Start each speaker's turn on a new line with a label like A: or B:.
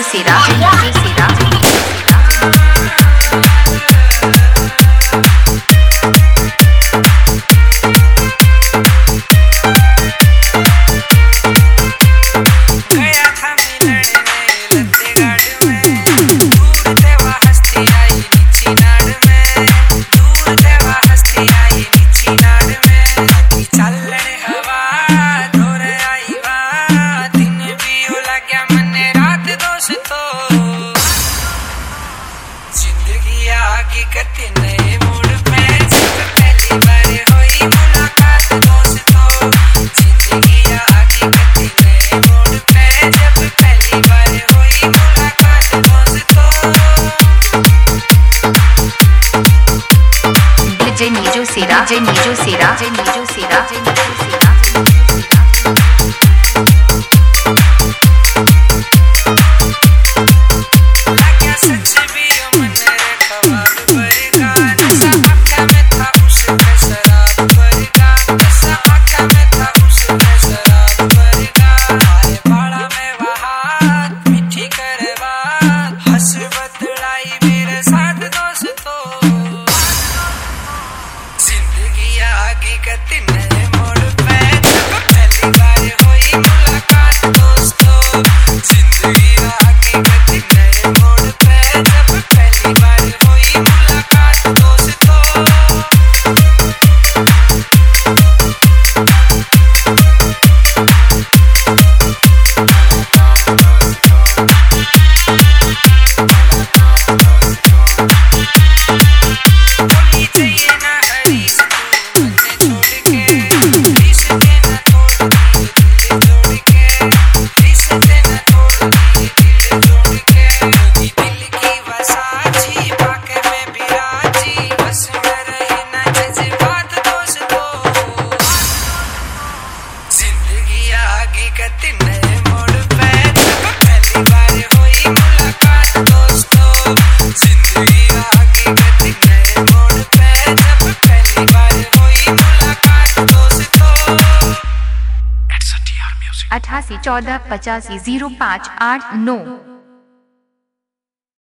A: सिरा
B: नए मूड पे जब पहली बार हुई मुलाकात दोस्तों। जिंदगी आगे कती नए मूड पे जब पहली बार हुई मुलाकात दोस्तों।
A: डीजे नीजो सिरा
B: कती नए मोड़ पे जब पहली बार हुई मुलाकात दोस्तों। जिंदगी आगे कती नए मोड़ पे जब पहली बार हुई मुलाकात दोस्तों। होनी चाहिए ना हरीश कती नए मोड़ पे जब पहली बार हुई मुलाकात दोस्तों। जिंदगी आगे कती नए मोड़ पे जब पहली बार हुई मुलाकात दोस्तों।
A: 88 14 85 05 8 9।